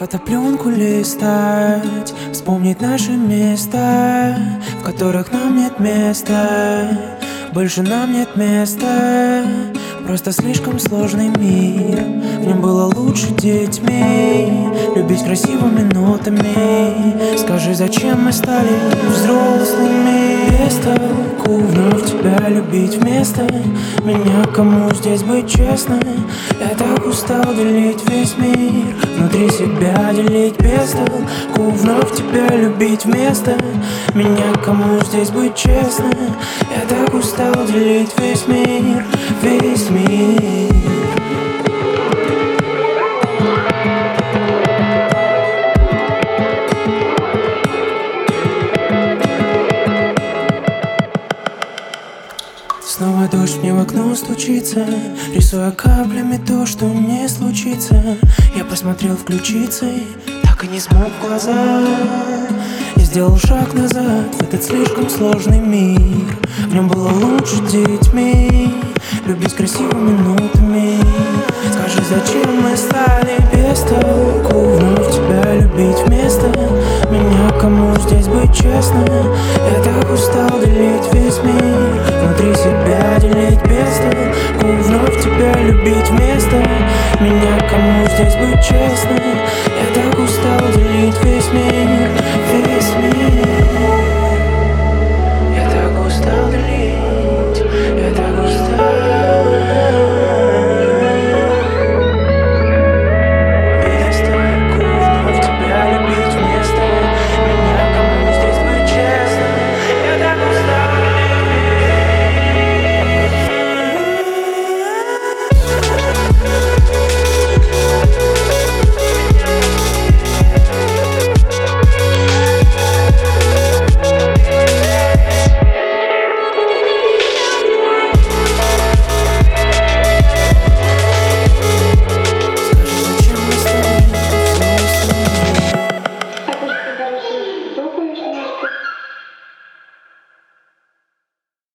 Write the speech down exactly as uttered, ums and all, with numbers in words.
Фотопленку листать, вспомнить наши места, в которых нам нет места. Больше нам нет места. Просто слишком сложный мир. В нем было лучше детьми, любить красивыми нотами. Скажи, зачем мы стали взрослыми? Без толку вновь тебя любить вместо меня. Кому здесь быть честно? Я так устал делить весь мир, внутри себя делить без толку. Вновь тебя любить вместо меня. Кому здесь быть честно? Я так устал делить весь мир, весь мир. Снова дождь мне в окно стучится, рисуя каплями то, что не случится. Я посмотрел включиться, так и не смог в глаза. Я сделал шаг назад в этот слишком сложный мир. В нем было лучше детьми, любить красивыми нотами. Скажи, зачем мы стали без толку вновь тебя любить вместо меня? Кому здесь быть честно? Я так устал делить весь мир, внутри себя делить без толку. Вновь тебя любить вместо меня. Кому здесь быть честно? Я так устал делить весь мир.